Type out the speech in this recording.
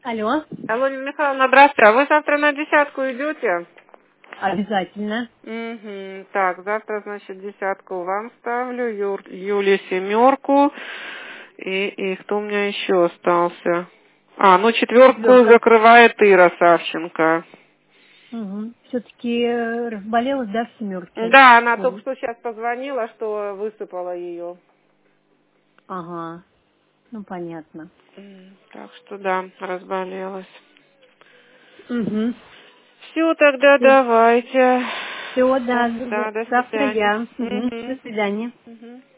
Алло. Алло, Нина Михайловна, здравствуйте. А вы завтра на десятку идете? Обязательно. Угу. Так, завтра, значит, десятку вам ставлю, Юле семерку. И кто у меня еще остался? Ну четверку Четверка. закрывает Ира Савченко. Угу. Все-таки разболелась, да, в семерке? Да, она только Ой. что сейчас позвонила, что высыпала ее. Ага. Ну, понятно. Так что да, разболелась. Угу. Все, тогда Все, давайте. да. Да, до Завтра свидания. я. Угу. До Угу. свидания. Угу.